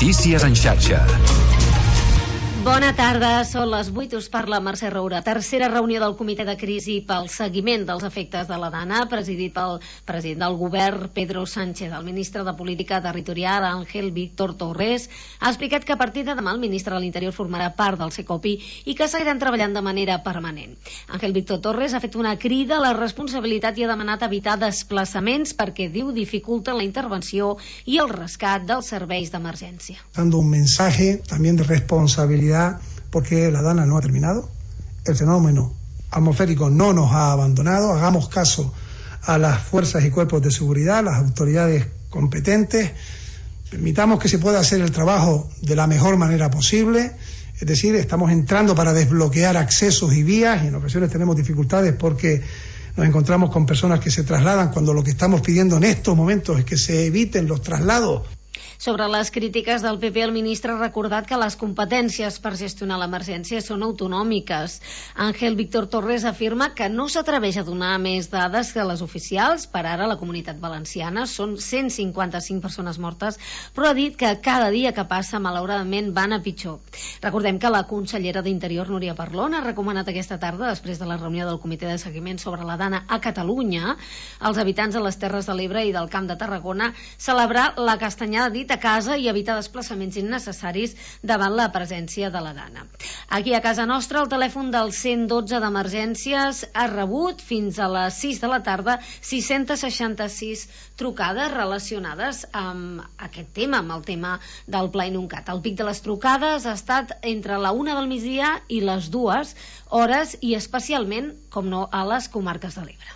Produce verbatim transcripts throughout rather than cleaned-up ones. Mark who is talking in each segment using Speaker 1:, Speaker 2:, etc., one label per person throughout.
Speaker 1: Notícies en xarxa.
Speaker 2: Bona tarda, són les vuit, us parla Mercè Roura. Tercera reunió del comitè de crisi pel seguiment dels efectes de la Dana, presidit pel president del govern, Pedro Sánchez. El ministre de Política Territorial, Ángel Víctor Torres, ha explicat que a partir de demà el ministre de l'Interior formarà part del Secopi i que seguiran treballant de manera permanent. Ángel Víctor Torres ha fet una crida a la responsabilitat i ha demanat evitar desplaçaments perquè, diu, dificulten la intervenció i el rescat dels serveis d'emergència.
Speaker 3: Dando un mensaje también de responsabilidad porque la Dana no ha terminado, el fenómeno atmosférico no nos ha abandonado, hagamos caso a las fuerzas y cuerpos de seguridad, las autoridades competentes, permitamos que se pueda hacer el trabajo de la mejor manera posible, es decir, estamos entrando para desbloquear accesos y vías y en ocasiones tenemos dificultades porque nos encontramos con personas que se trasladan cuando lo que estamos pidiendo en estos momentos es que se eviten los traslados.
Speaker 2: Sobre les crítiques del P P, el ministre ha recordat que les competències per gestionar l'emergència són autonòmiques. Ángel Víctor Torres afirma que no s'atreveix a donar més dades que les oficials. Per ara, la Comunitat Valenciana són cent cinquanta-cinc persones mortes, però ha dit que cada dia que passa, malauradament, van a pitjor. Recordem que la consellera d'Interior, Núria Parlon, ha recomanat aquesta tarda, després de la reunió del comitè de seguiment sobre la Dana a Catalunya, als habitants de les Terres de l'Ebre i del Camp de Tarragona, celebrar la castanyada dit a casa i evitar desplaçaments innecessaris davant la presència de la Dana. Aquí a casa nostra, el telèfon del cent dotze d'emergències ha rebut fins a les sis de la tarda sis-cents seixanta-sis trucades relacionades amb aquest tema, amb el tema del Pla Inuncat. El pic de les trucades ha estat entre la una del migdia i les dues hores i especialment, com no, a les comarques de l'Ebre.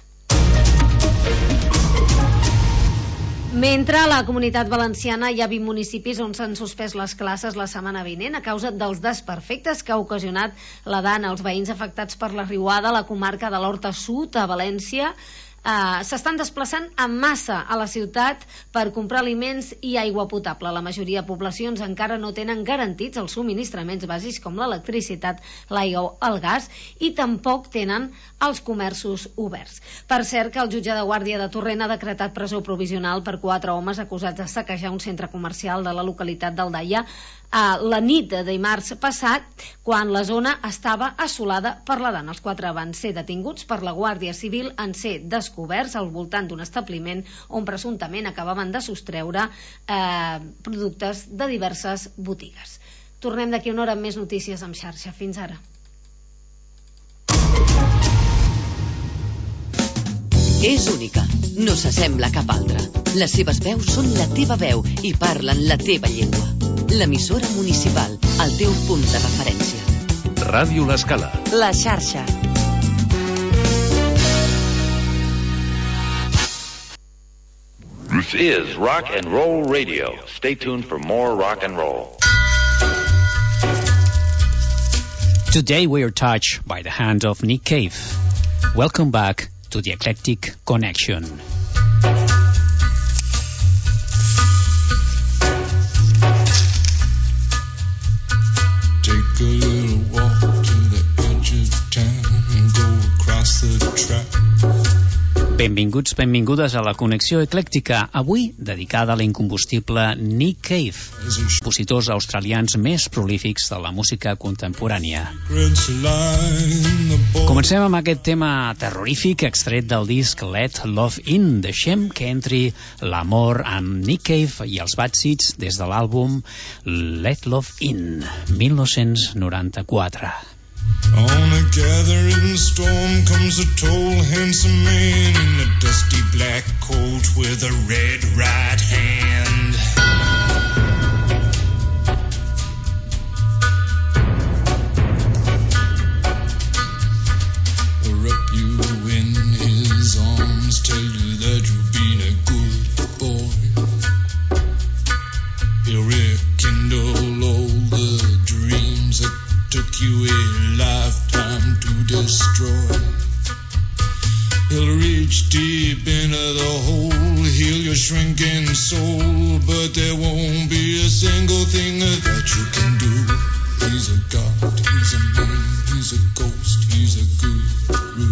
Speaker 2: Mentre a la Comunitat Valenciana hi ha vint municipis on s'han suspès les classes la setmana vinent a causa dels desperfectes que ha ocasionat la Dana. Els veïns afectats per la riuada a la comarca de l'Horta Sud, a València, Uh, s'estan desplaçant en massa a la ciutat per comprar aliments i aigua potable. La majoria de poblacions encara no tenen garantits els subministraments bàsics com l'electricitat, l'aigua, el gas i tampoc tenen els comerços oberts. Per cert que el jutge de guàrdia de Torrent ha decretat presó provisional per quatre homes acusats de saquejar un centre comercial de la localitat d'Aldaia a la nit de dimarts passat, quan la zona estava assolada per la Dana. Els quatre van ser detinguts per la Guàrdia Civil en ser descoberts al voltant d'un establiment on presumptament acabaven de sostreure eh, productes de diverses botigues. Tornem d'aquí una hora amb més notícies en xarxa. Fins ara.
Speaker 4: És única, no s'assembla a cap altra. Les seves veus són la teva veu i parlen la teva llengua. L'emissora municipal, el teu punt de referència.
Speaker 1: Ràdio L'Escala.
Speaker 4: La xarxa.
Speaker 5: This is Rock and Roll Radio. Stay tuned for more rock and roll.
Speaker 6: Today we are touched by the hand of Nick Cave. Welcome back to the Eclectic Connection.
Speaker 7: Take a little walk to the edge of town and go across the track.
Speaker 6: Benvinguts, benvingudes a la Connexió Eclèctica, avui dedicada a l'incombustible Nick Cave, compositors australians més prolífics de la música contemporània. Comencem amb aquest tema terrorífic extret del disc Let Love In. Deixem que entri l'amor amb Nick Cave i els Bad Seeds des de l'àlbum Let Love In, mil nou-cents noranta-quatre.
Speaker 7: On a gathering storm comes a tall, handsome man in a dusty black coat with a red right hand. Wrap you in his arms, tell you that you've been a good boy. He'll rekindle all the dreams that took you a lifetime to destroy. He'll reach deep into the hole, heal your shrinking soul, but there won't be a single thing that you can do. He's a god, he's a man, he's a ghost, he's a guru.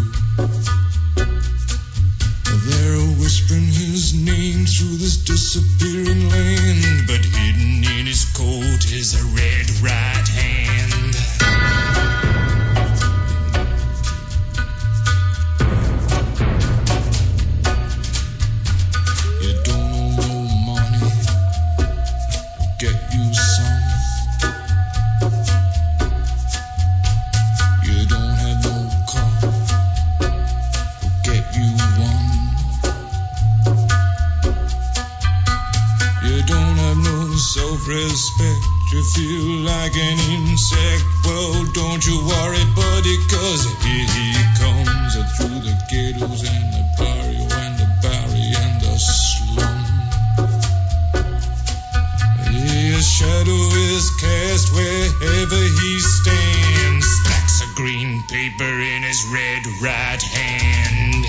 Speaker 7: They're whispering his name through this disappearing land, but hidden in his cold self-respect. You feel like an insect. Well, don't you worry, buddy, cause here he comes through the ghettos and the barrio and the barry and the slum. His shadow is cast wherever he stands. Stacks of green paper in his red right hand.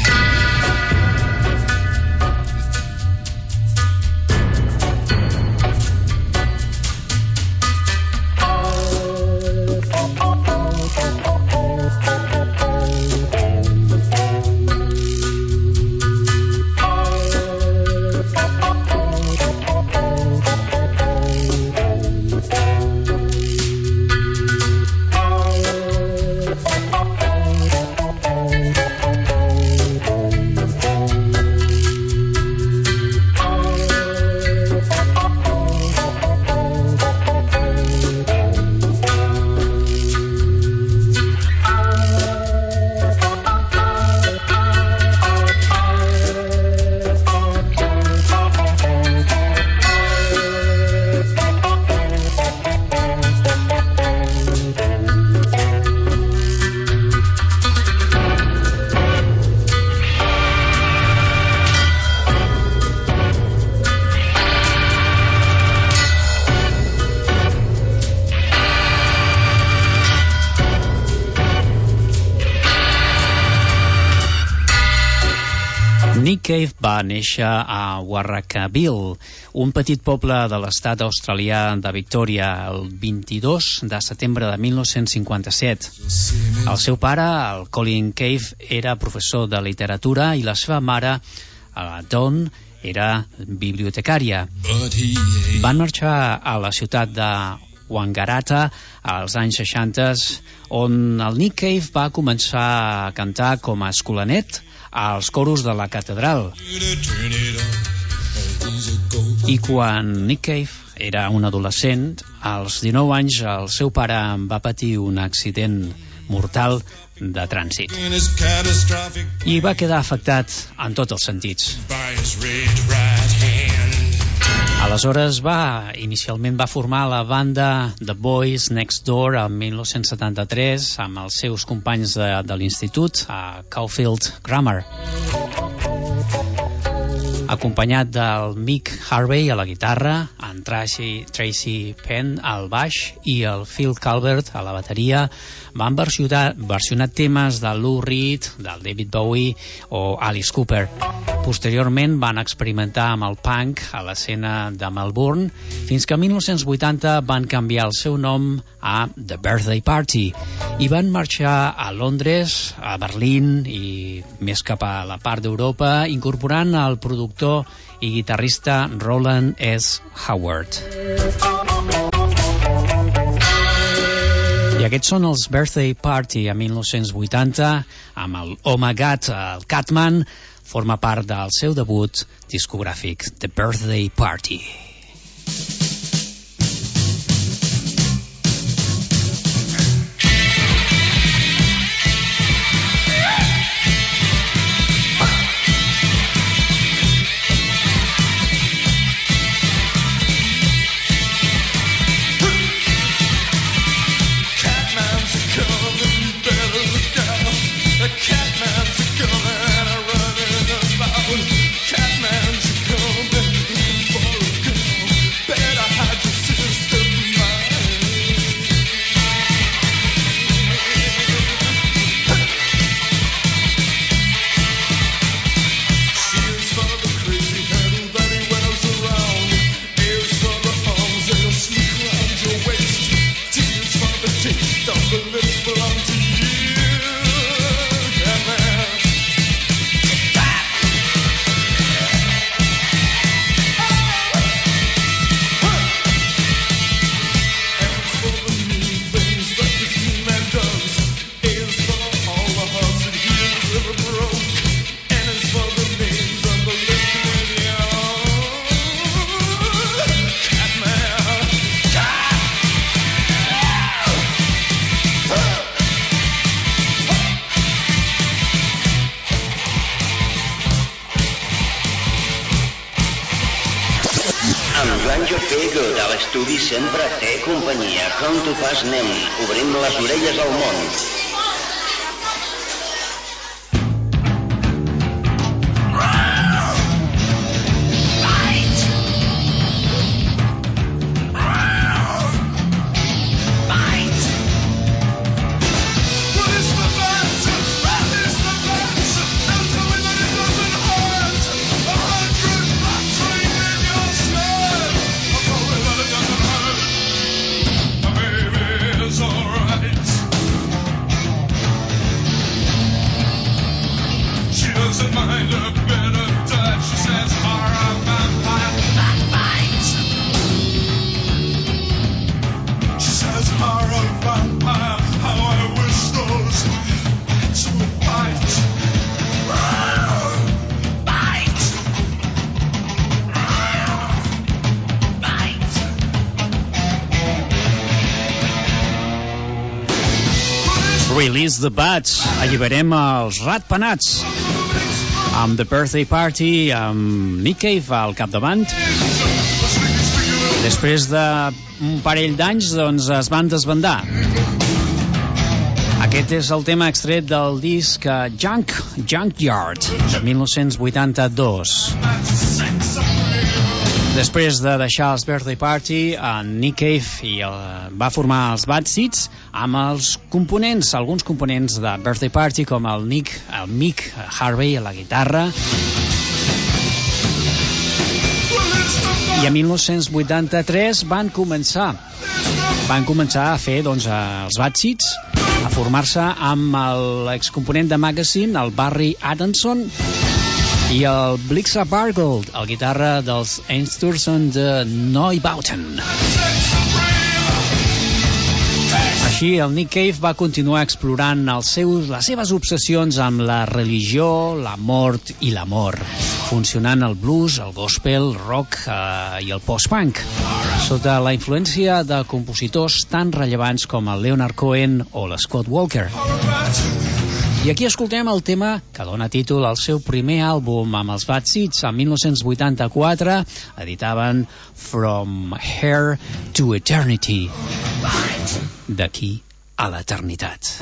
Speaker 6: Nick Cave va néixer a Warracabille, un petit poble de l'estat australià de Victòria, el vint-i-dos de setembre de mil nou-cents cinquanta-set. El seu pare, el Colin Cave, era professor de literatura i la seva mare, la Dawn, era bibliotecària. Van marxar a la ciutat de Wangaratta als anys seixanta, on el Nick Cave va començar a cantar com a escolanet als coros de la catedral. I quan Nick Cave era un adolescent, als dinou anys el seu pare va patir un accident mortal de trànsit i va quedar afectat en tots els sentits. Aleshores va, inicialment va formar la banda The Boys Next Door el mil nou-cents setanta-tres amb els seus companys de, de l'institut a Caulfield Grammar, acompanyat del Mick Harvey a la guitarra, en Tracy, Tracy Penn al baix i el Phil Calvert a la bateria. Van versionar, versionar temes de Lou Reed, del David Bowie o Alice Cooper. Posteriorment van experimentar amb el punk a l'escena de Melbourne, fins que el mil nou-cents vuitanta van canviar el seu nom a The Birthday Party i van marxar a Londres, a Berlín i més cap a la part d'Europa, incorporant el productor i guitarrista Roland S. Howard. I aquests són els Birthday Party a mil nou-cents vuitanta, amb el Oh My God, el Catman, forma part del seu debut discogràfic, The Birthday Party.
Speaker 8: l'estudi sempre té companyia. Com tu pas anem, obrim les orelles al món.
Speaker 6: Release the Bats, alliberem els ratpenats amb The Birthday Party, amb Nick Cave al capdavant. Després d'un parell d'anys, doncs, es van desbandar. Aquest és el tema extret del disc Junk Junkyard de mil nou-cents vuitanta-dos. Després de deixar els Birthday Party, en Nick Cave i el, va formar els Bad Seeds amb els components, alguns components de Birthday Party, com el Nick, el Mick Harvey a la guitarra. I a mil nou-cents vuitanta-tres van començar van començar a fer, doncs, els Bad Seeds, a formar-se amb l'excomponent de Magazine, el Barry Adamson, i el Blixa Bargold, el guitarra dels Einstürzen de Neubauten. Així, el Nick Cave va continuar explorant els seus, les seves obsessions amb la religió, la mort i l'amor, funcionant el blues, el gospel, el rock eh, i el post-punk, sota la influència de compositors tan rellevants com el Leonard Cohen o l'Scott Walker. I aquí escoltem el tema que dona títol al seu primer àlbum amb els Bad Seeds. En mil nou-cents vuitanta-quatre editaven From Here to Eternity, d'aquí a l'eternitat.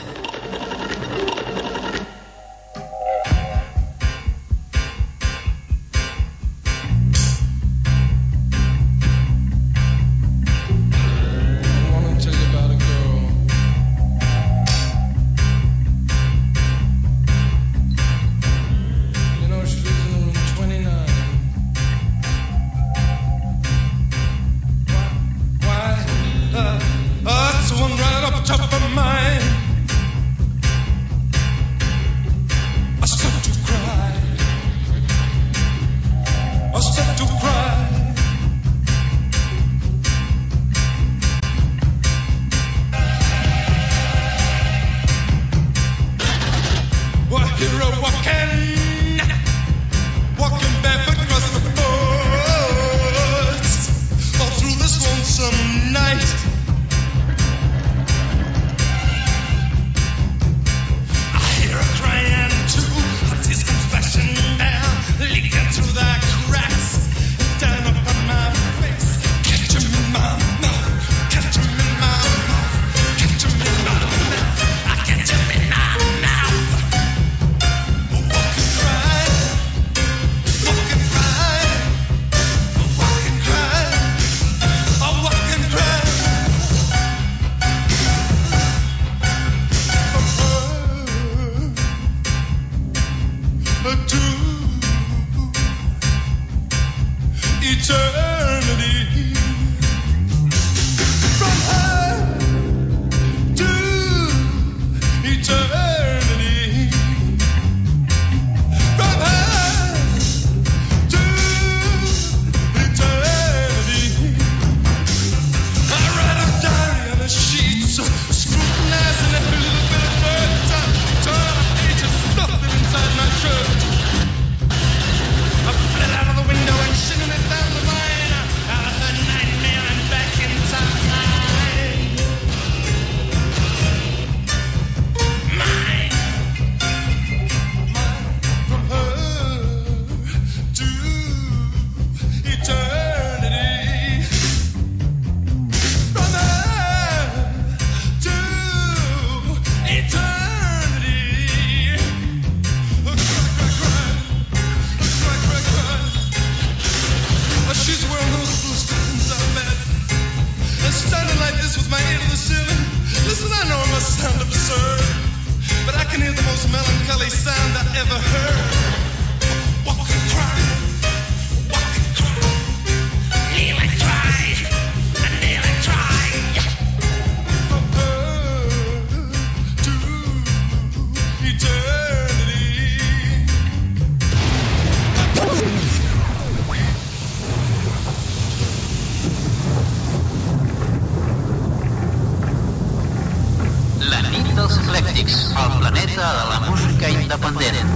Speaker 9: La nit dels eclèctics, el planeta de la música independent.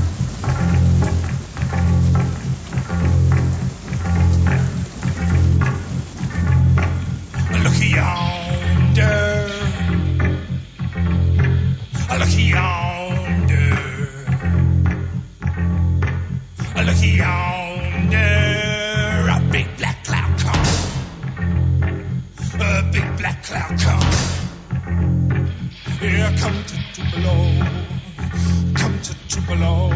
Speaker 7: Look yonder, look yonder, look yonder, a big black cloud come, a big black cloud come. Here come to Tupelo, come to Tupelo.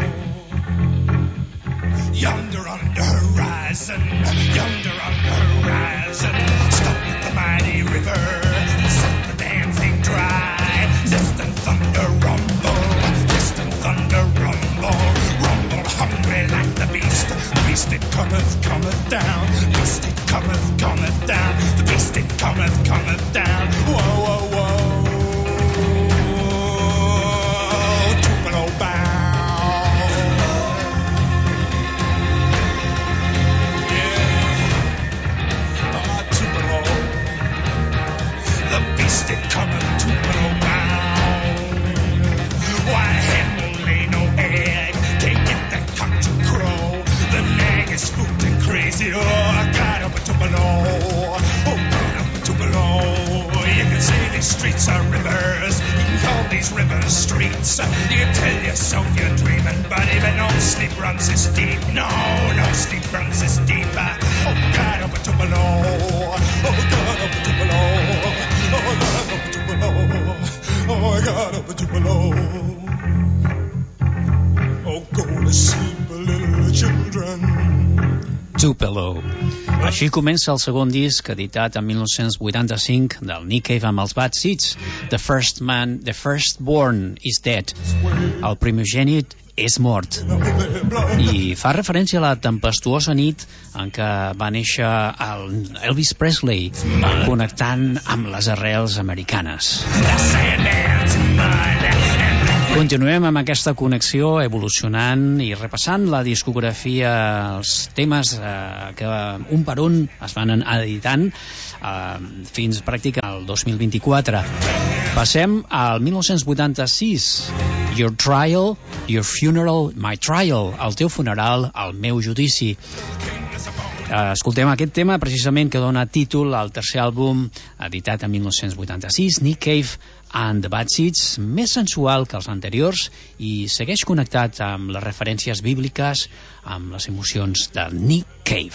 Speaker 7: Yonder on the horizon, yonder on the horizon. Stop the mighty river, set the damn thing dry. Distant thunder rumble, distant thunder rumble. Rumble hungry like the beast. The beast it cometh, cometh down. The beast it cometh, cometh down. The beast it cometh, cometh down. Whoa, whoa, whoa. It coming to blow down. Why hen will lay no egg? Can't get that cock to crow. The nag is spooked and crazy. Oh, I got up to below. Oh, got up to below. You can say these streets are rivers. You can call these rivers streets. You can tell yourself you're dreaming, but even no sleep runs this deep. No, no sleep runs this deep. Oh, got up to below. Oh, got up to below. Oh, I got up to below. Oh, I got up to below. Oh, go to sleep, little children.
Speaker 6: Tupelo. Així comença el segon disc editat en mil nou-cents vuitanta-cinc del Nick Cave amb els Bad Seeds. The First Man, The Firstborn is Dead. El primogènit és mort. I fa referència a la tempestuosa nit en què va néixer el Elvis Presley, connectant amb les arrels americanes. Continuem amb aquesta connexió, evolucionant i repassant la discografia, els temes eh, que un per un es van editant eh, fins pràcticament al dos mil vint-i-quatre. Passem al mil nou-cents vuitanta-sis, Your Trial, Your Funeral, My Trial, el teu funeral, el meu judici. Escoltem aquest tema precisament que dona títol al tercer àlbum editat en mil nou-cents vuitanta-sis, Nick Cave and the Bad Seeds, més sensual que els anteriors i segueix connectat amb les referències bíbliques, amb les emocions de Nick Cave.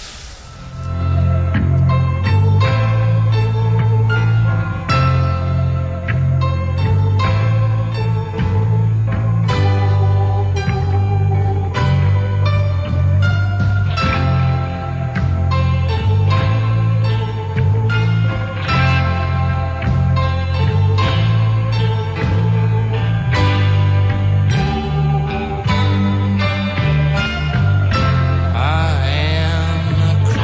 Speaker 7: I am a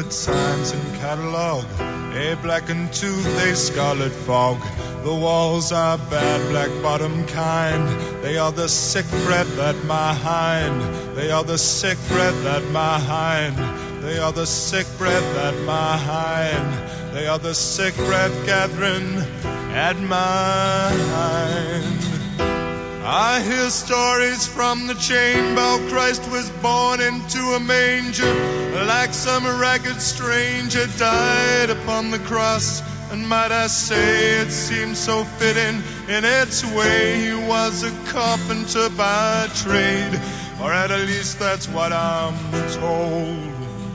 Speaker 10: scarlet signs and catalog, a blackened tooth, a scarlet fog. The walls are bad, black bottom kind. They are the sick breath at my hind. They are the sick breath at my hind. They are the sick breath at my hind. They are the sick breath gathering at my hind. I hear stories from the chamber. Christ was born into a manger, like some ragged stranger died upon the cross. And might I say it seems so fitting in its way. He was a carpenter by trade, or at least that's what I'm told.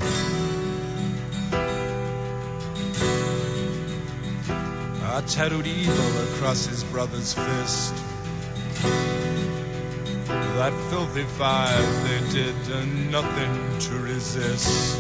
Speaker 10: I tattooed evil across his brother's fist. That filthy fire, they did nothing to resist.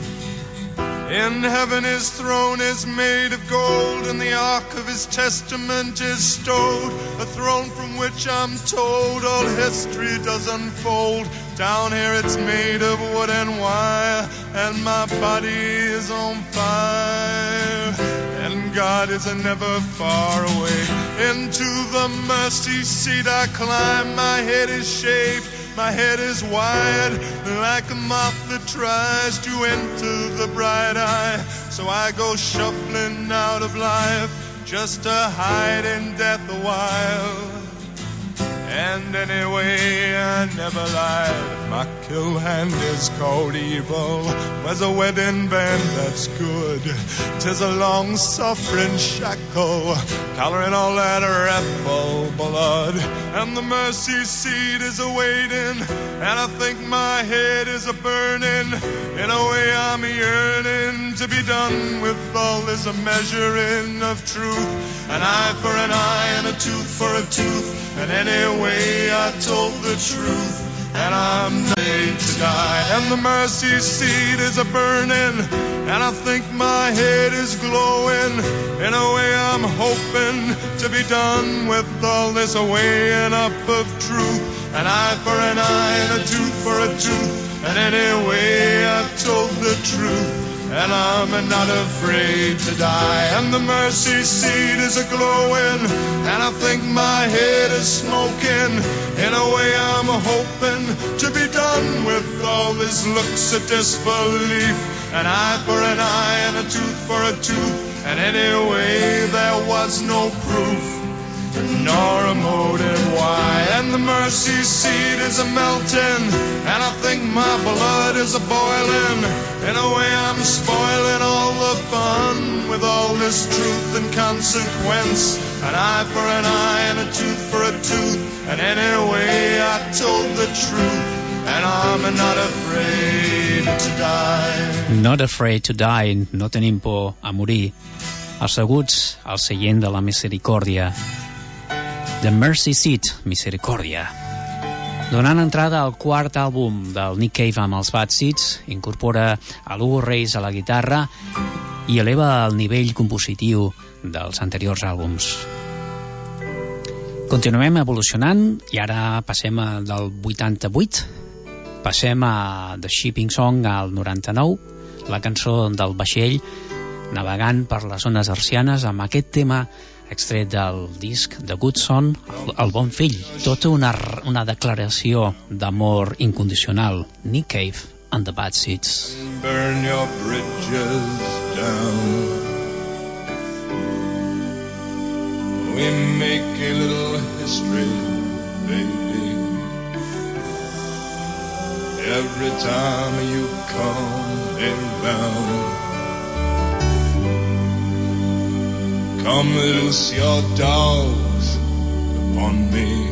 Speaker 10: In heaven his throne is made of gold, and the ark of his testament is stowed, a throne from which I'm told all history does unfold. Down here it's made of wood and wire, and my body is on fire, and God is never far away. Into the mercy seat I climb, my head is shaved, my head is wide, like a moth that tries to enter the bright eye. So I go shuffling out of life, just to hide in death a while. And anyway, I never lied. My kill hand is called evil. Where's a wedding band that's good? 'Tis a long-suffering shackle, coloring all that wrathful blood. And the mercy seat is a-waiting, and I think my head is a-burning. In a way I'm yearning to be done with all this measuring of truth. An eye for an eye and a tooth for a tooth. And anyway I told the truth, and I'm made to die. And the mercy seat is a-burning, and I think my head is glowing. In a way I'm hoping to be done with all this weighing up of truth. An eye for an eye and a tooth for a tooth. And anyway I told the truth, and I'm not afraid to die. And the mercy seat is a-glowing, and I think my head is smoking. In a way I'm hoping to be done with all this looks of disbelief. An eye for an eye and a tooth for a tooth. And anyway there was no proof, nor a motive why. And the mercy seat is a-melting, and I think my blood is a-boiling. In a way I'm spoiling all the fun with all this truth and consequence. An eye for an eye and a tooth for a tooth. And anyway I told the truth, and I'm not afraid to die.
Speaker 6: Not afraid to die, no tenim por a morir. Asseguts al seient de la misericòrdia. The Mercy Seat, Misericòrdia. Donant entrada al quart àlbum del Nick Cave amb els Bad Seeds, incorpora a Hugo Reis a la guitarra i eleva el nivell compositiu dels anteriors àlbums. Continuem evolucionant i ara passem a, del vuitanta-vuit, passem a The Shipping Song al noranta-nou, la cançó del vaixell navegant per les zones arcianes amb aquest tema extret del disc The Good Son, el, el bon fill, tota una, una declaració d'amor incondicional. Nick Cave and the Bad Seeds.
Speaker 10: Burn your bridges down. We make a little history, baby, every time you come around. Come loose your dogs upon me,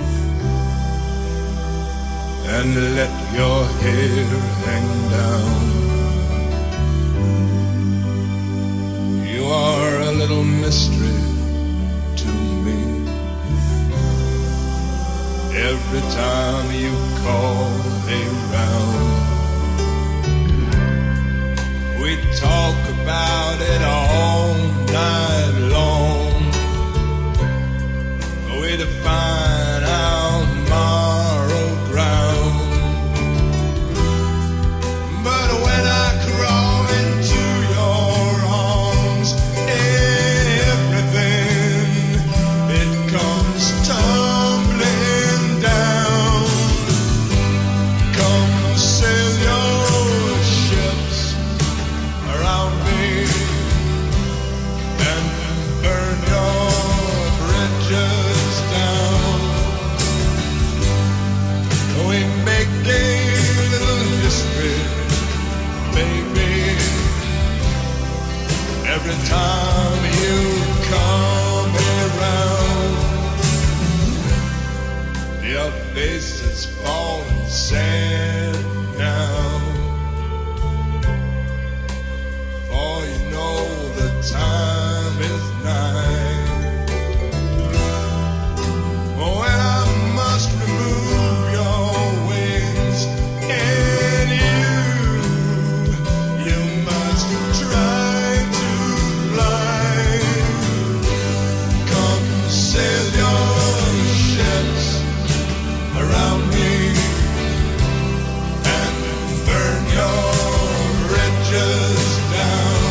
Speaker 10: and let your hair hang down. You are a little mystery to me. Every time you call around, we talk about it all night long. We define our moral ground. But when every time you come around. Your face is falling sad now, for you know the time is nigh. Oh, and I must remove your wings, and you, you must try to fly. Come sail your ships around me and burn your bridges down.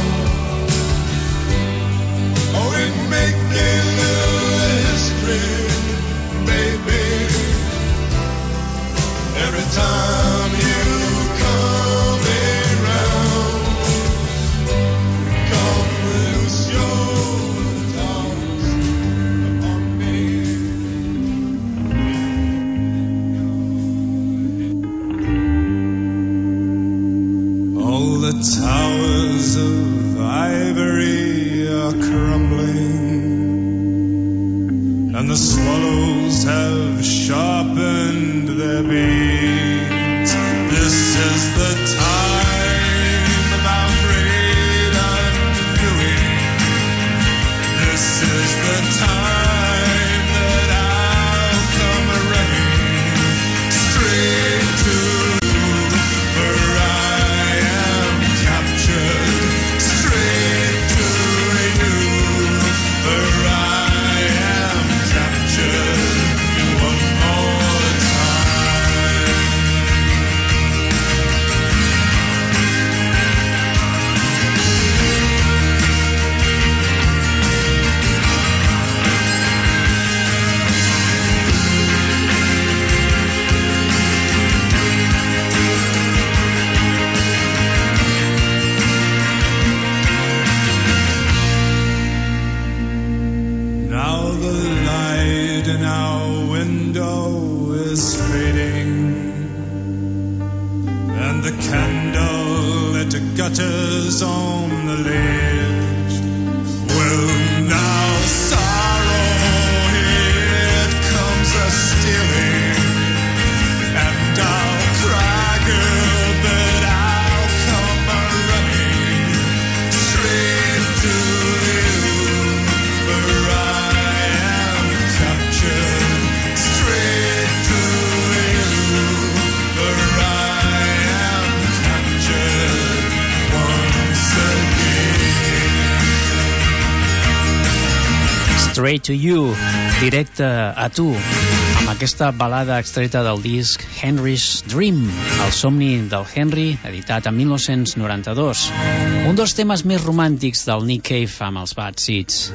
Speaker 10: Oh, and make it history, baby. Every time you come around, come loose your tongues upon me. All the towers of ivory are crumbling, and the swallows have sharpened their beaks. This is the time of our great undoing. This is the time that I'll come running straight to where I am captured, straight to you where I am captured one more time. Now the light in our window is fading, and the candle it gutters on the ledge. Well, now sorrow it comes a stealing, and I'll cry, girl, but I'll come a running straight to you where I am captured, straight to you where I am captured once again.
Speaker 6: Straight to You, directe a tu, amb aquesta balada extreta del disc Henry's Dream, el somni del Henry, editat en mil nou-cents noranta-dos. Un dels temes més romàntics del Nick Cave amb els Bad Seeds.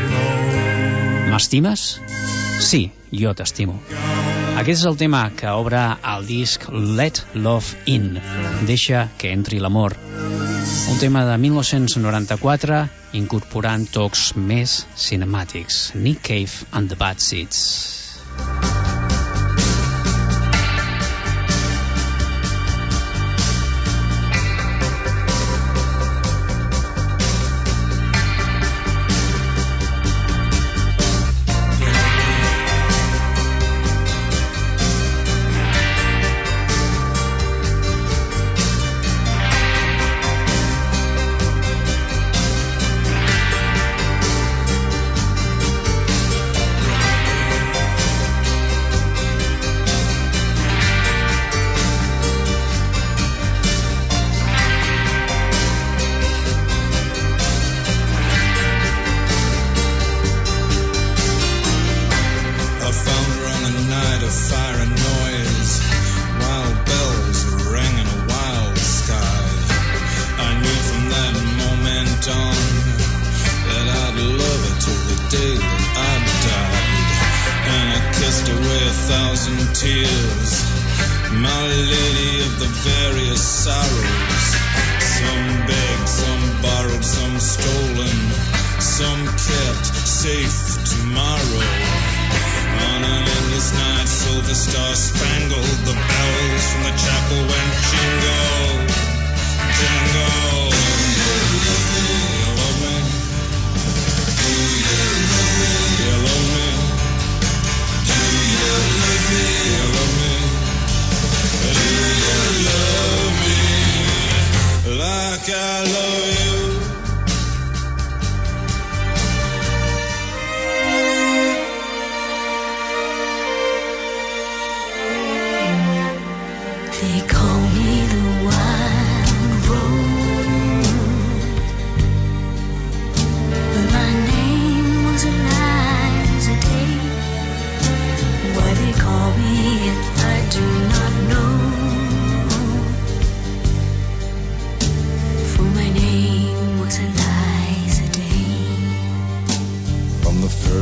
Speaker 6: M'estimes? Sí, jo t'estimo. Aquest és el tema que obre el disc Let Love In, deixa que entri l'amor. Un tema de mil nou-cents noranta-quatre, incorporant tocs més cinemàtics. Nick Cave and the Bad Seeds.
Speaker 10: Jingle, jingle. You love me?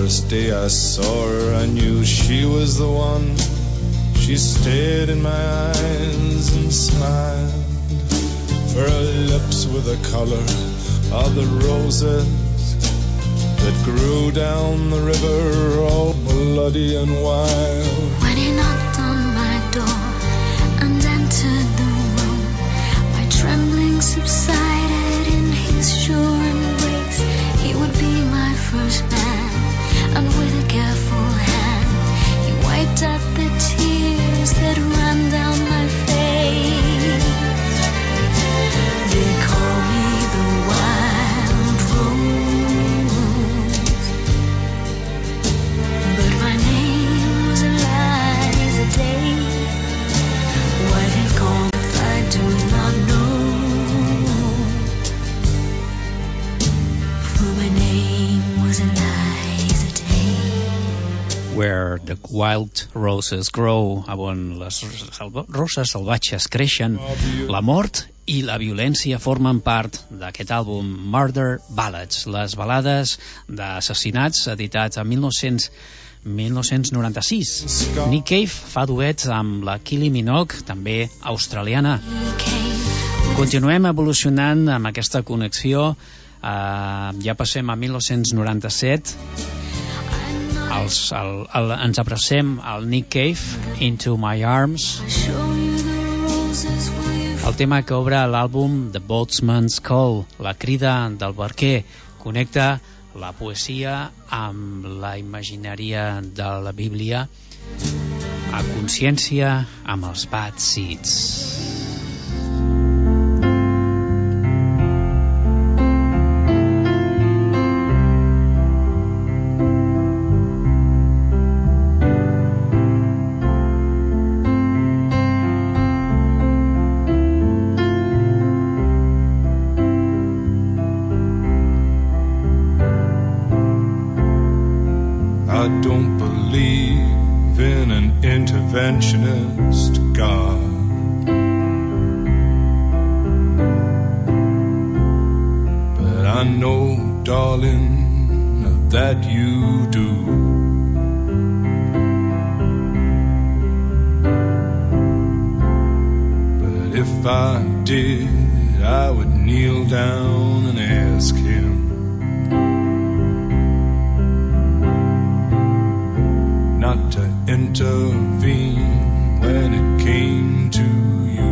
Speaker 10: first day I saw her, I knew she was the one. She stared in my eyes and smiled. For her lips were the color of the roses that grew down the river, all bloody and wild.
Speaker 11: When he knocked on my door and entered the room, my trembling subsided in his sure embrace. He would be my first man, and with a careful hand he wiped out the tears that ran down my face. They call me the wild rose, but my name was Eliza Day. Why they call if I do not know, for my name was Eliza Day.
Speaker 6: Where the wild roses grow, on les roses salvatges creixen, la mort i la violència formen part d'aquest àlbum Murder Ballads, les balades d'assassinats, editat en mil nou-cents noranta-sis. Nick Cave fa duets amb la Kylie Minogue, també australiana. Continuem evolucionant amb aquesta connexió. Uh, ja passem a mil nou-cents noranta-set. Els, el, el, ens abracem al Nick Cave, Into My Arms, el tema que obre l'àlbum The Boatman's Call, la crida del barquer. Connecta la poesia amb la imaginària de la Bíblia, a consciència amb els Bad Seeds.
Speaker 10: I don't believe in an interventionist God. But I know, darling, that you do. But if I did, I would kneel down and ask him not to intervene when it came to you.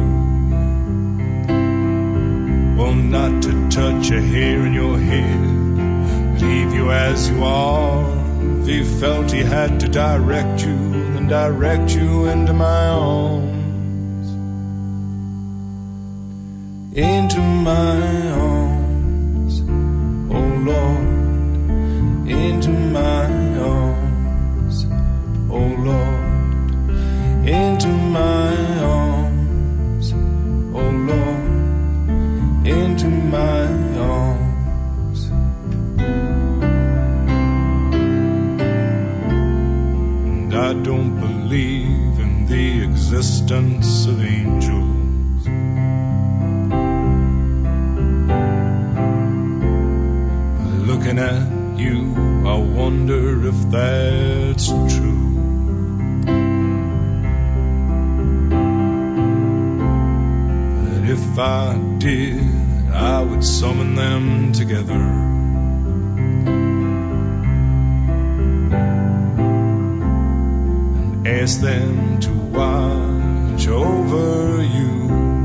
Speaker 10: Well, not to touch a hair in your head, leave you as you are. If he felt he had to direct you, then direct you into my arms. Into my arms, oh Lord, into my arms, oh Lord, into my arms, oh Lord, into my arms. And I don't believe in the existence of angels. Looking at you, I wonder if that's true. But if I did, I would summon them together and ask them to watch over you.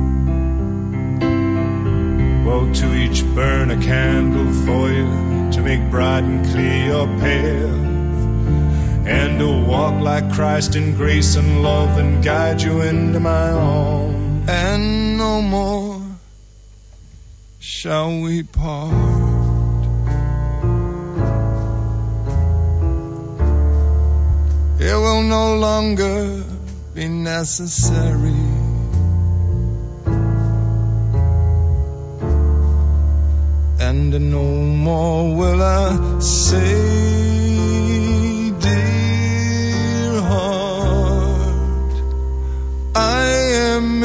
Speaker 10: Well, to each burn a candle for you, to make bright and clear your path, and to walk like Christ in grace and love and guide you into my arms. And no more shall we part. It will no longer be necessary. And no more will I say, dear heart, I am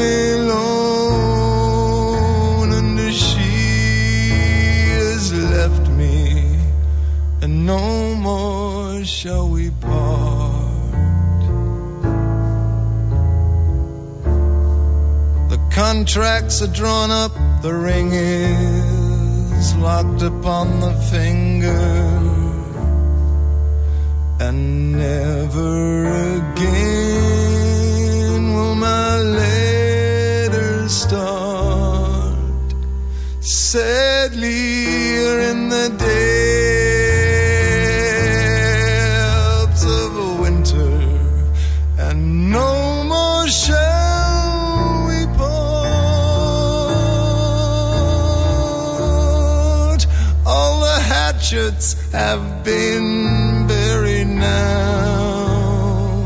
Speaker 10: alone, and she has left me, and no more shall we part. The contracts are drawn up, the ring is locked upon the finger, and never again will my letters start. Sadly, you're in the depths of a winter, and no more shall we part. All the hatchets have been buried now,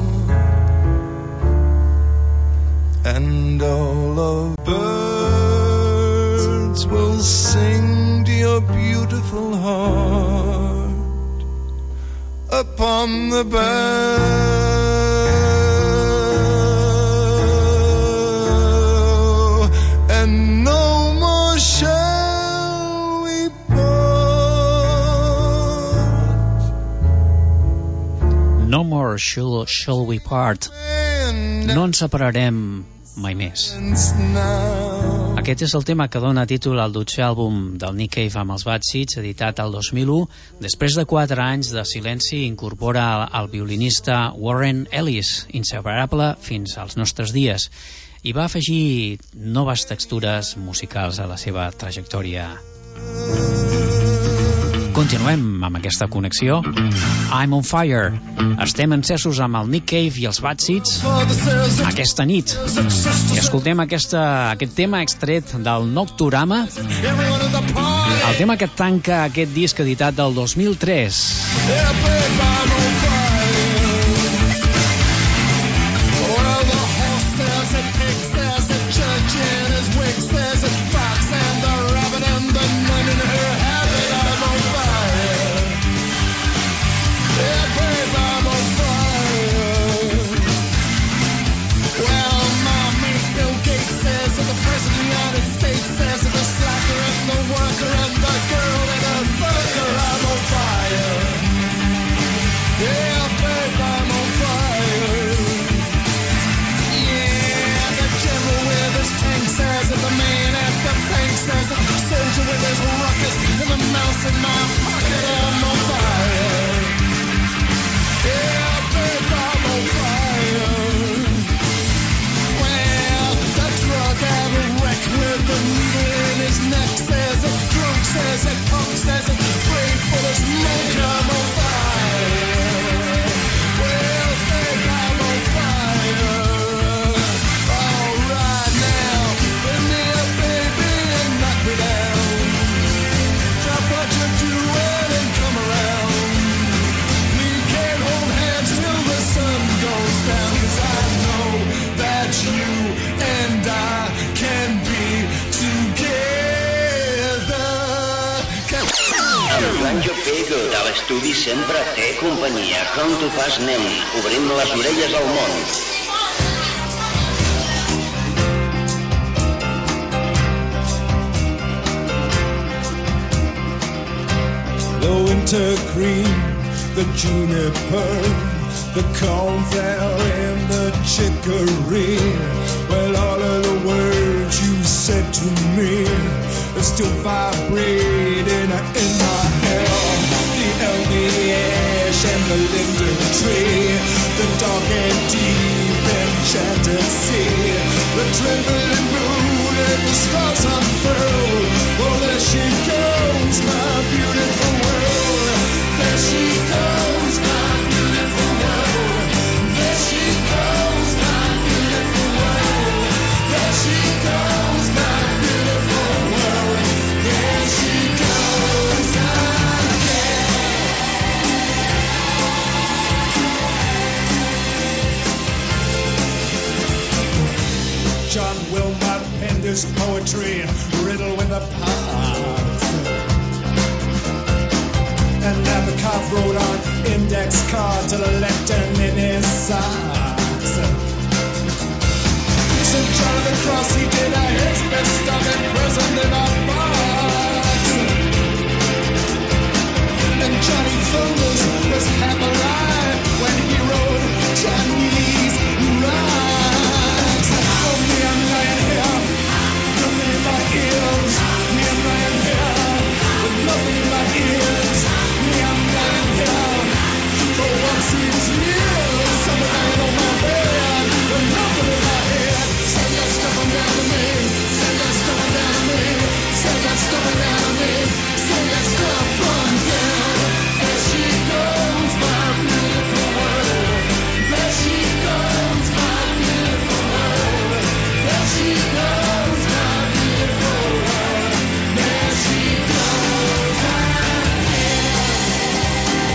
Speaker 10: and all of birds will sing to your beautiful heart upon the bough, and no more shall we part.
Speaker 6: No more shall, shall we part. No ens separarem mai més. Aquest és el tema que dona títol al dotzè àlbum del Nick Cave amb els Bad Seeds, editat el dos mil u. Després de quatre anys de silenci, incorpora el violinista Warren Ellis, inseparable fins als nostres dies, i va afegir noves textures musicals a la seva trajectòria. Continuem amb aquesta connexió. I'm on fire. Estem encesos amb el Nick Cave i els Bad Seeds aquesta nit. I escoltem aquesta, aquest tema extret del Nocturama, el tema que tanca aquest disc editat del dos mil tres.
Speaker 8: L'estudi sempre té companyia. Com tu fas, anem. Obrim les orelles al món.
Speaker 12: The wintergreen, the juniper, the cornflower and the chicory. Well, all of the words you said to me are still vibrating in my head. The elmy ash and the linden tree, the dark and deep enchanted sea, the trembling moon and the stars unfurled. Oh, there she goes, my beautiful world. There she goes, my beautiful world. There she goes, my beautiful world. There she goes, my beautiful world. There she goes again. John Wilmot penned his poetry, riddled with the parts. And Nabokov wrote on index card to the left and in his socks. Saint John of the Cross, he did a his best stuff imprisoned in a box. And Johnny Thunders was half alive.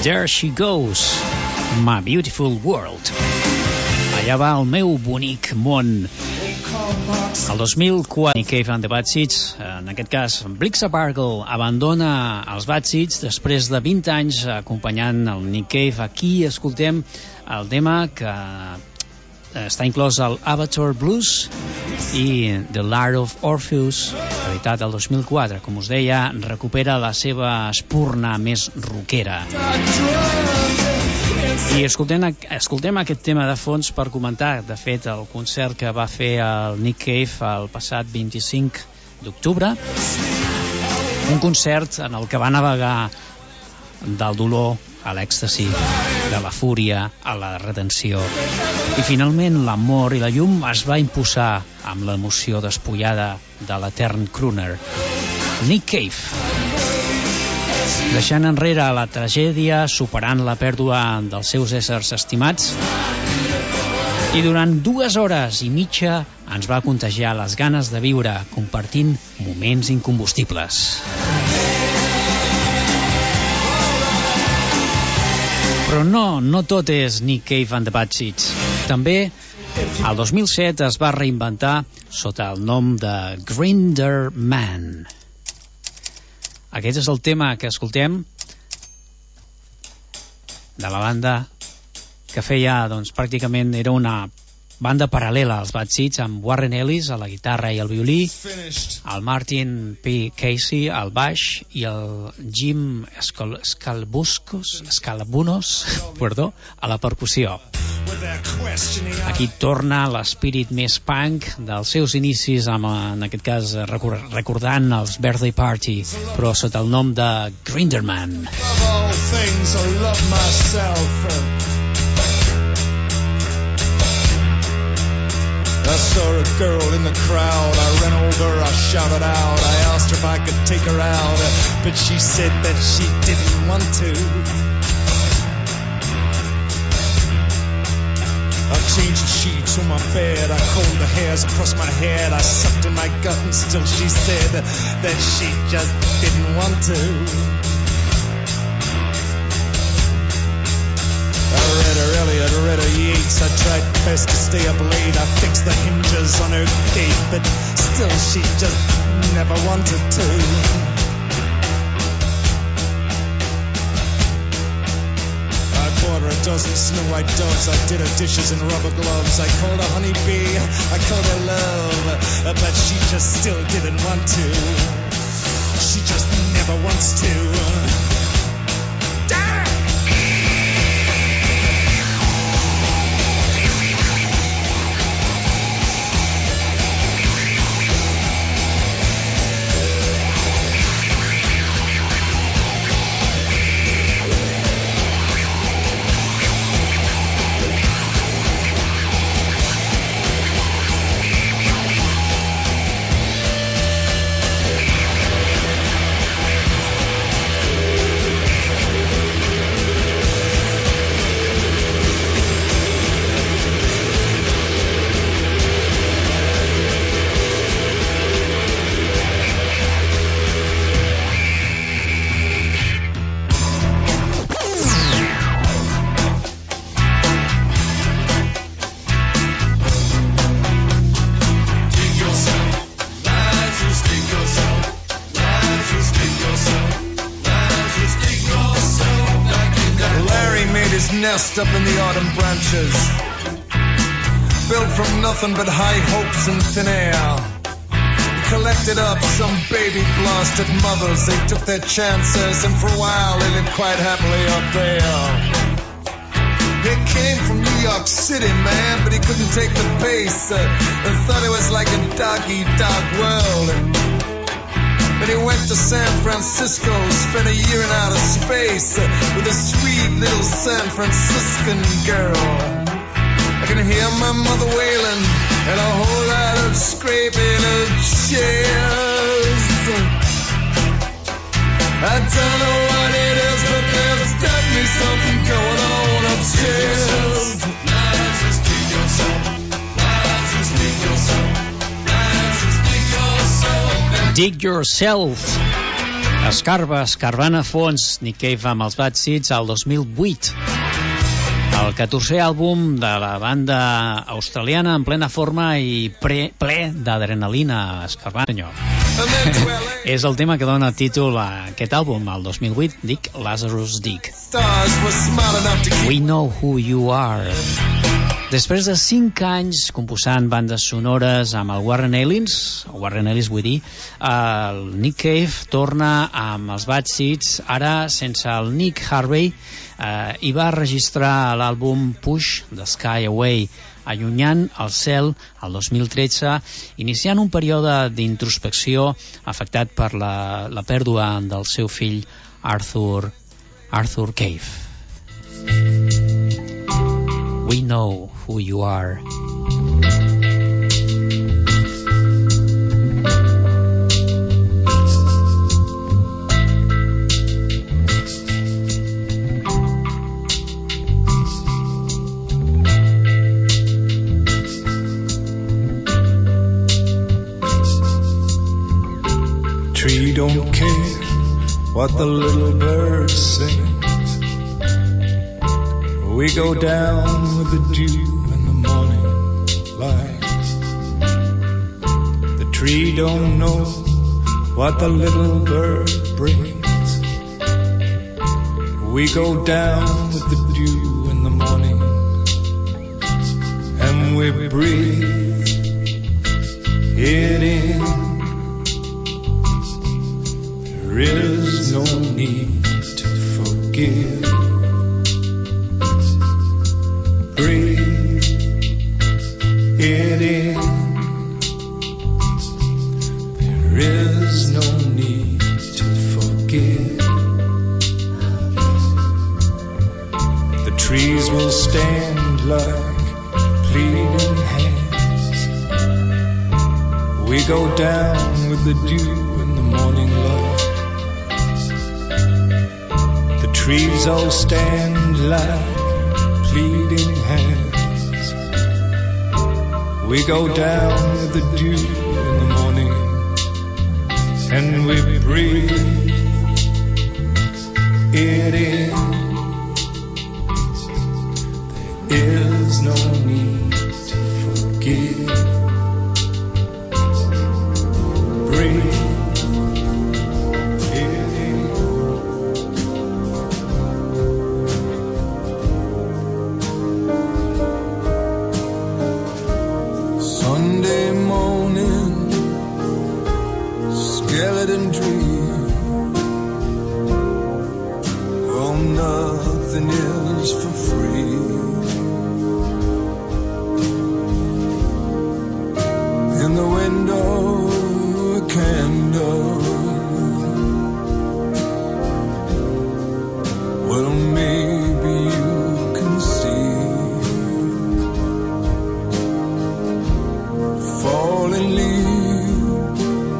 Speaker 6: There She Goes, My Beautiful World. Allà va el meu bonic món. El dos mil quatre, Nick Cave and the Bad Seeds, en aquest cas Blixa Bargle, abandona els Bad Seeds després de vint anys acompanyant el Nick Cave. Aquí escoltem el tema que està inclòs al Avatar Blues i The Lyre of Orpheus, editat el dos mil quatre. Com us deia, recupera la seva espurna més rockera. I escoltem, escoltem aquest tema de fons per comentar, de fet, el concert que va fer el Nick Cave el passat vint-i-cinc d'octubre. Un concert en el que va navegar del dolor a l'èxtasi, de la fúria a la redenció. I finalment l'amor i la llum es va imposar amb l'emoció despullada de l'etern crooner Nick Cave, deixant enrere la tragèdia, superant la pèrdua dels seus éssers estimats, i durant dues hores i mitja ens va contagiar les ganes de viure, compartint moments incombustibles. Però no, no tot és Nick Cave and the Bad Seeds. També, el dos mil set es va reinventar sota el nom de Grinder Man. Aquest és el tema que escoltem de la banda que feia, doncs, pràcticament era una banda paral·lela als Bad Seeds, amb Warren Ellis a la guitarra i el violí, el Martin P. Casey al baix i el Jim Escal Scalabuscos, Scalabunos perdó, a la percussió. Aquí torna l'espírit més punk dels seus inicis, amb, en aquest cas recordant els Birthday Party, però sota el nom de Grinderman.
Speaker 12: I saw a girl in the crowd, I ran over, I shouted out, I asked her if I could take her out, but she said that she didn't want to. I changed the sheets on my bed, I combed the hairs across my head, I sucked in my gut and still she said that she just didn't want to. I read her Eliot, read her Yeats, I tried best to stay up late, I fixed the hinges on her gate, but still she just never wanted to. I bought her a dozen snow white doves, I did her dishes in rubber gloves, I called her honeybee, I called her love, but she just still didn't want to. She just never wants to. Nest up in the autumn branches, built from nothing but high hopes and thin air. He collected up some baby blasted mothers, they took their chances, and for a while they lived quite happily up there. He came from New York City, man, but he couldn't take the pace, uh, and thought it was like a dog-eat-dog world. Then he went to San Francisco, spent a year in outer space with a sweet little San Franciscan girl. I can hear my mother wailing and a whole lot of scraping of chairs. I don't know what it is, but there's definitely something going on upstairs.
Speaker 6: Dig Yourself, Escarba, escarbant a fons, Nick Cave amb els Bad Seeds al dos mil vuit. El catorzè àlbum de la banda australiana en plena forma i pre, ple d'adrenalina, escarbant, senyor. És el tema que dona títol a aquest àlbum, al dos mil vuit, Dick Lazarus Dick. We Know Who You Are. Després de cinc anys composant bandes sonores amb el Warren Ellis, Warren Ellis vull dir, el Nick Cave torna amb els Bad Seeds, ara sense el Nick Harvey, eh, i va registrar l'àlbum Push the Sky Away, allunyant el cel el dos mil tretze, iniciant un període d'introspecció afectat per la, la pèrdua del seu fill Arthur, Arthur Cave. We know who you are.
Speaker 12: Tree don't care what the little bird sings. We go down with the dew in the morning light. The tree don't know what the little bird brings. We go down with the dew in the morning, and we breathe it in. There is no need to forgive. Breathe it in. There is no need to forgive. The trees will stand like pleading hands. We go down with the dew in the morning light. The trees all stand like pleading hands. We go down with the dew in the morning, and we breathe it in. There is no need to forgive. Breathe it in. Sunday morning, skeleton dream. Oh, nothing is for free. In the window, a candle. Well, maybe you can see. Falling leaves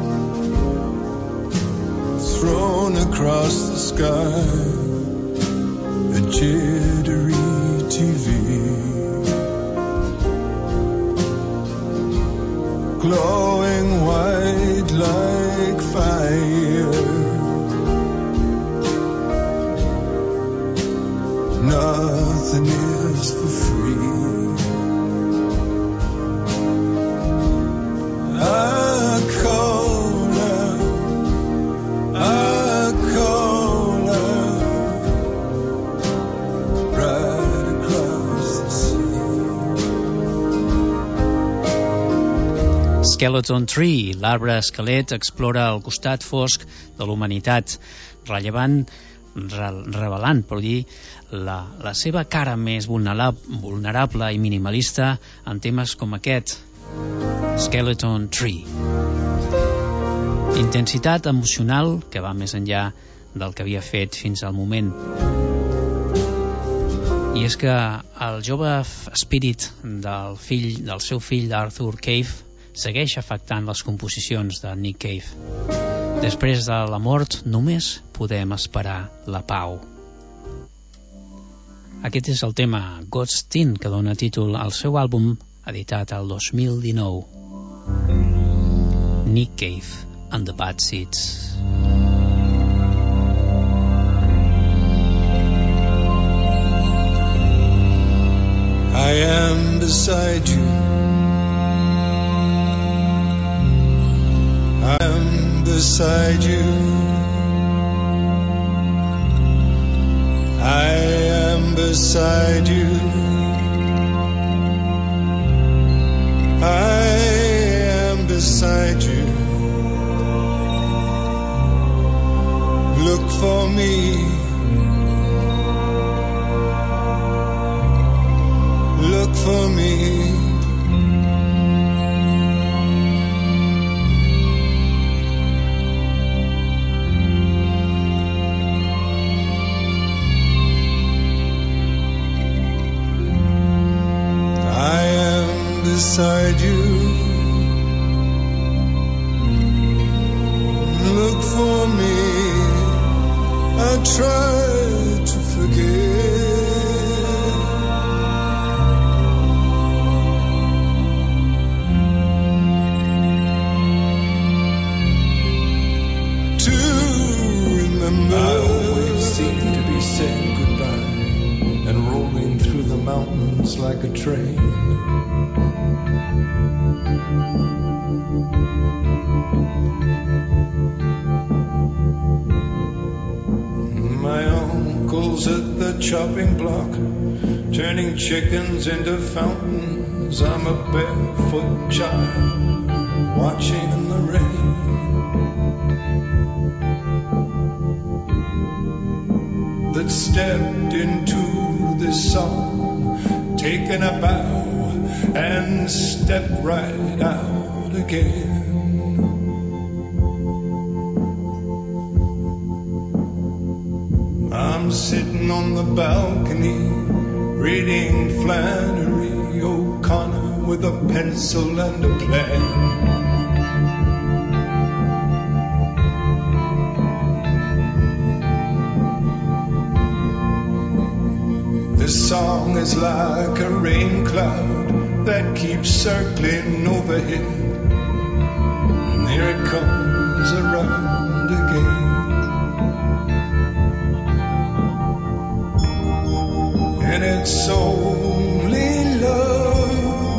Speaker 12: thrown across the sky, a jittery T V. Glowing white like fire. Nothing is for free. I call out, I call out, right across the sea.
Speaker 6: Skeleton Tree, l'arbre esquelet, explora el costat fosc de l'humanitat, rellevant, re, revelant, per dir, la, la seva cara més vulnerable i minimalista en temes com aquest, Skeleton Tree. Intensitat emocional que va més enllà del que havia fet fins al moment. I és que el jove espírit del fill, del seu fill Arthur Cave segueix afectant les composicions de Nick Cave. Després de la mort només podem esperar la pau. Aquest és el tema God's Teen, que dona títol al seu àlbum editat el dos mil dinou. Nick Cave and the Bad Seeds.
Speaker 12: beside you. I am beside you. I am beside you. I am beside you. Look for me. Look for me. I am beside you. Look for me. I try to forget. I always seem to be saying goodbye and rolling through the mountains like a train. My uncle's at the chopping block, turning chickens into fountains. I'm a barefoot child watching in the rain. That stepped into this song, taken a bow and stepped right out again. I'm sitting on the balcony, reading Flannery O'Connor with a pencil and a plan. This song is like a rain cloud that keeps circling overhead, and there it comes around again. And it's only love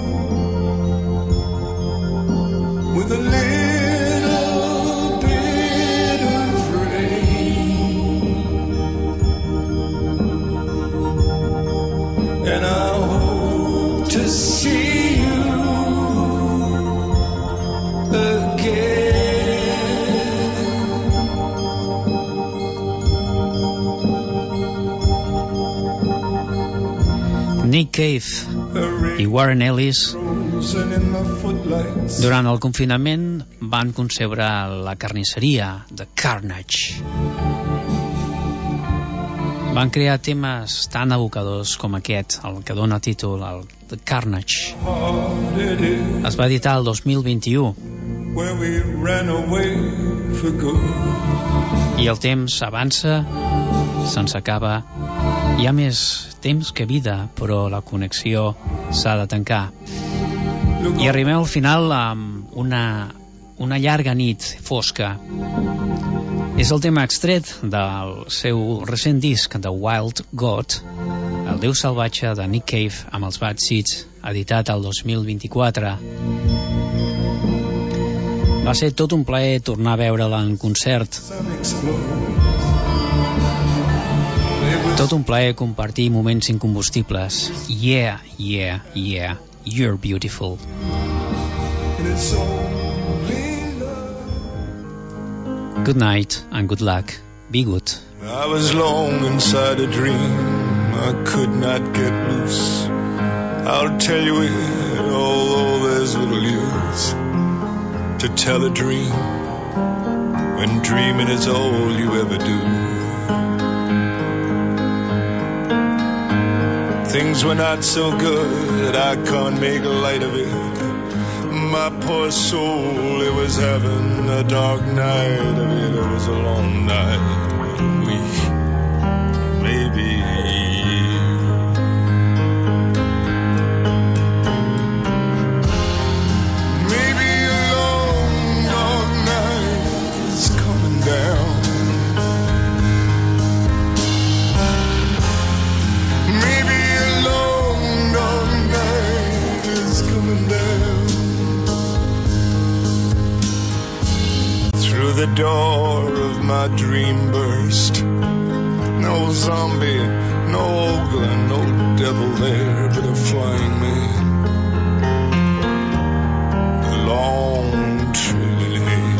Speaker 12: with a little bit of rain. And I hope to see you again.
Speaker 6: Nick Cave i Warren Ellis durant el confinament van concebre la carnisseria The Carnage. Van crear temes tan evocadors com aquest, el que dona títol al The Carnage. Es va editar el dos mil vint-i-u i el temps avança, se'ns acaba. Hi ha més temps que vida, però la connexió s'ha de tancar. I arribem al final amb una, una llarga nit fosca. És el tema extret del seu recent disc, The Wild God, el Déu salvatge de Nick Cave amb els Bad Seeds, editat el dos mil vint-i-quatre. Va ser tot un plaer tornar a veure'la en concert. Tot un plaer compartir moments incombustibles. Yeah, yeah, yeah, you're beautiful. Good night and good luck. Be good.
Speaker 12: I was long inside a dream I could not get loose. I'll tell you it, although there's little use to tell a dream when dreaming is all you ever do. Things were not so good, I can't make light of it. My poor soul, it was having a dark night of it. It was a long night, a week, maybe a year. Maybe a long dark night is coming down. Maybe a long dark night
Speaker 10: my dream burst. No zombie, no ogre, no devil there, but a flying man. A long trailing hair.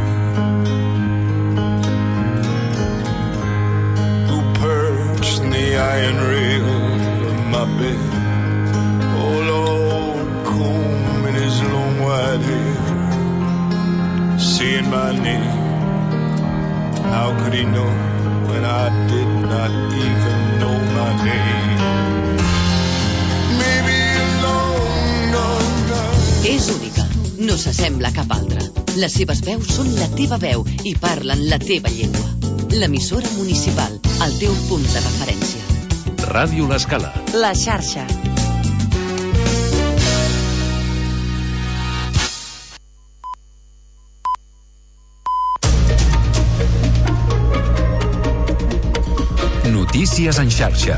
Speaker 10: Who perched in the iron rail of my bed. Old old comb in his long white hair. Saying my name. How could he know when I did not even know my name? Maybe alone, no, no.
Speaker 4: És única, no s'assembla a cap altra. Les seves veus són la teva veu i parlen la teva llengua. L'emissora municipal, el teu punt de referència.
Speaker 1: Ràdio L'Escala.
Speaker 13: La xarxa.
Speaker 1: Notícies en xarxa.